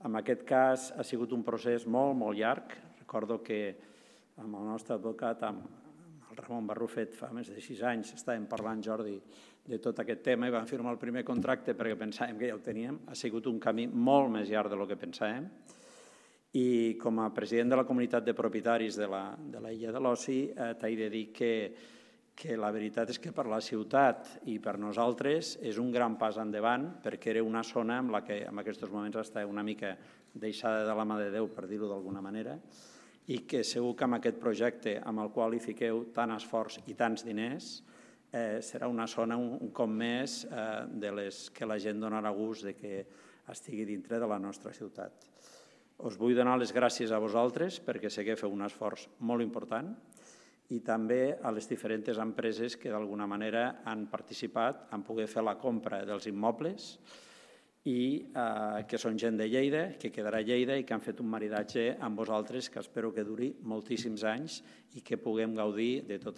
En aquest cas ha sigut un procés molt, molt llarg. Recordo que amb el nostre advocat, amb el Ramon Barrufet, fa més de 6 anys, estàvem parlant, Jordi, de tot aquest tema i vam firmar el primer contracte perquè pensàvem que ja ho teníem. Ha sigut un camí molt més llarg del que pensàvem. I com a president de la comunitat de propietaris de la Illa de l'Oci t'he de dir que la veritat és que per la ciutat i per nosaltres és un gran pas endavant, perquè era una zona en la que en aquests moments està una mica deixada de la mà de Déu, per dir-ho d'alguna manera, i que segur que amb aquest projecte amb el qual hi fiqueu tant esforç i tants diners serà una zona un cop més de les que la gent donarà gust que estigui dintre de la nostra ciutat. Us vull donar les gràcies a vosaltres perquè sé que feu un esforç molt important i també a les diferents empreses que d'alguna manera han participat en poder fer la compra dels immobles i que són gent de Lleida, que quedarà a Lleida i que han fet un maridatge amb vosaltres que espero que duri moltíssims anys i que puguem gaudir de tot